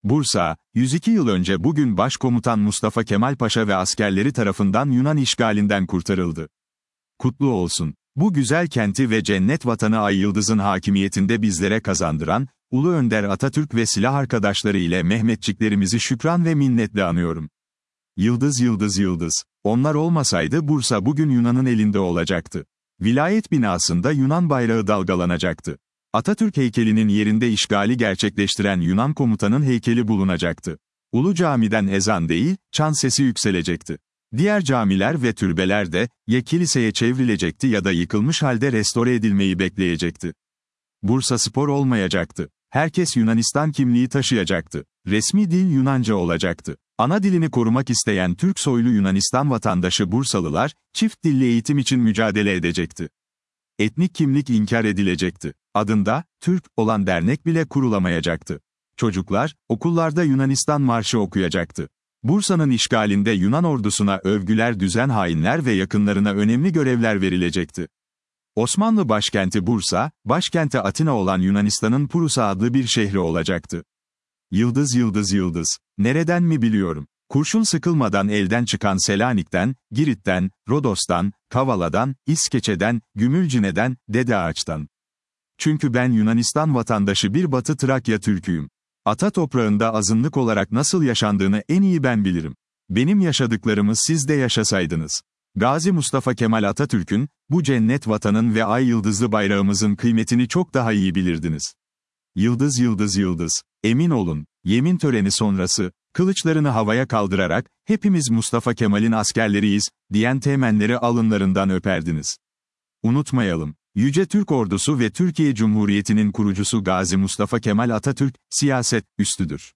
Bursa, 102 yıl önce bugün Başkomutan Mustafa Kemal Paşa ve askerleri tarafından Yunan işgalinden kurtarıldı. Kutlu olsun. Bu güzel kenti ve cennet vatanı Ay Yıldız'ın hakimiyetinde bizlere kazandıran, Ulu Önder Atatürk ve silah arkadaşları ile Mehmetçiklerimizi şükran ve minnetle anıyorum. Yıldız yıldız yıldız. Onlar olmasaydı Bursa bugün Yunan'ın elinde olacaktı. Vilayet binasında Yunan bayrağı dalgalanacaktı. Atatürk heykelinin yerinde işgali gerçekleştiren Yunan komutanın heykeli bulunacaktı. Ulu Cami'den ezan değil, çan sesi yükselecekti. Diğer camiler ve türbeler de, ya kiliseye çevrilecekti ya da yıkılmış halde restore edilmeyi bekleyecekti. Bursaspor olmayacaktı. Herkes Yunanistan kimliği taşıyacaktı. Resmi dil Yunanca olacaktı. Ana dilini korumak isteyen Türk soylu Yunanistan vatandaşı Bursalılar, çift dilli eğitim için mücadele edecekti. Etnik kimlik inkar edilecekti. Adında, Türk, olan dernek bile kurulamayacaktı. Çocuklar, okullarda Yunanistan marşı okuyacaktı. Bursa'nın işgalinde Yunan ordusuna övgüler düzen hainler ve yakınlarına önemli görevler verilecekti. Osmanlı başkenti Bursa, başkenti Atina olan Yunanistan'ın Prusa adlı bir şehri olacaktı. Yıldız yıldız yıldız. Nereden mi biliyorum? Kurşun sıkılmadan elden çıkan Selanik'ten, Girit'ten, Rodos'tan, Kavala'dan, İskeçe'den, Gümülcine'den, Dede Ağaç'tan. Çünkü ben Yunanistan vatandaşı bir Batı Trakya Türk'üyüm. Ata toprağında azınlık olarak nasıl yaşandığını en iyi ben bilirim. Benim yaşadıklarımı siz de yaşasaydınız. Gazi Mustafa Kemal Atatürk'ün, bu cennet vatanın ve ay yıldızlı bayrağımızın kıymetini çok daha iyi bilirdiniz. Yıldız yıldız yıldız. Emin olun, yemin töreni sonrası, kılıçlarını havaya kaldırarak, hepimiz Mustafa Kemal'in askerleriyiz, diyen teğmenleri alınlarından öperdiniz. Unutmayalım, Yüce Türk Ordusu ve Türkiye Cumhuriyeti'nin kurucusu Gazi Mustafa Kemal Atatürk, siyaset üstüdür.